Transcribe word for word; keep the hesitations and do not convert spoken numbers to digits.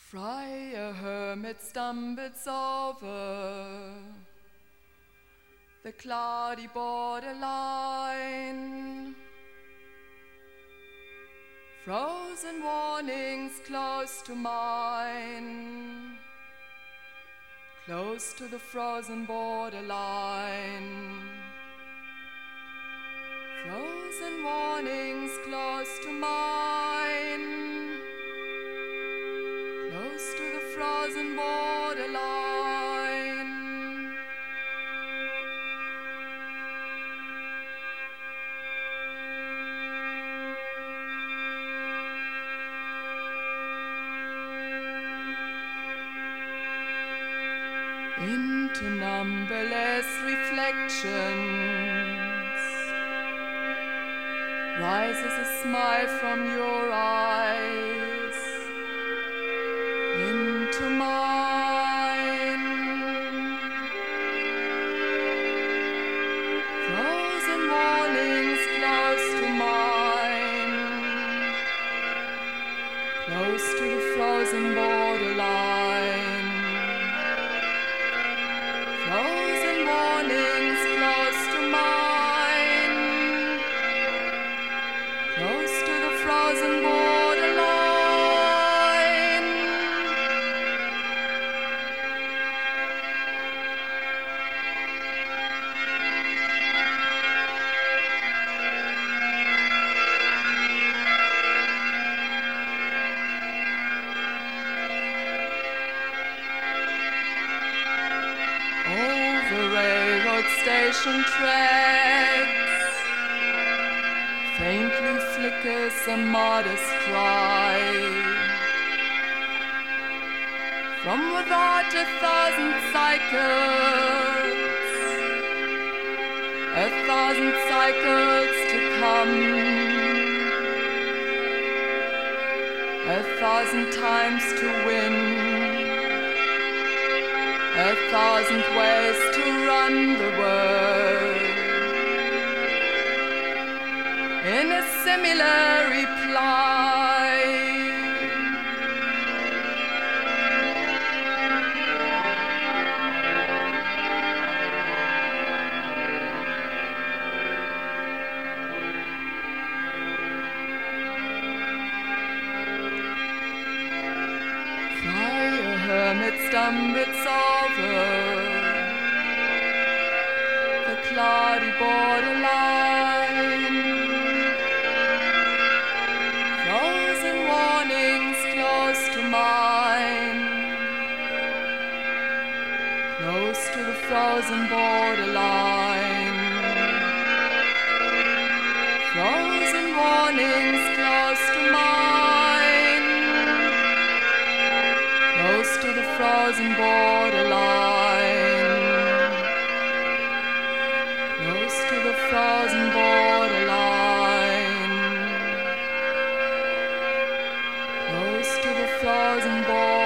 Friar hermit stumbles over the cloudy borderline. Frozen warnings close to mine, close to the frozen borderline. Frozen warnings close to mine, close to the frozen borderline. Into numberless reflections rises a smile from your eyes into mine. Frozen warnings close to mine, close to the frozen borderline. Frozen warnings close to mine, close to the frozen borderline. Over railroad station tracks faintly flickers a modest cry. From without a thousand cycles, a thousand cycles to come, a thousand times to win, a thousand ways to run the world. In a similar reply, Friar hermit stumbles over the cloudy borderline. Frozen warnings close to mine, close to the frozen borderline. Frozen warnings close to mine, close to the frozen borderline, close to the frozen borderline, close to the frozen borderline.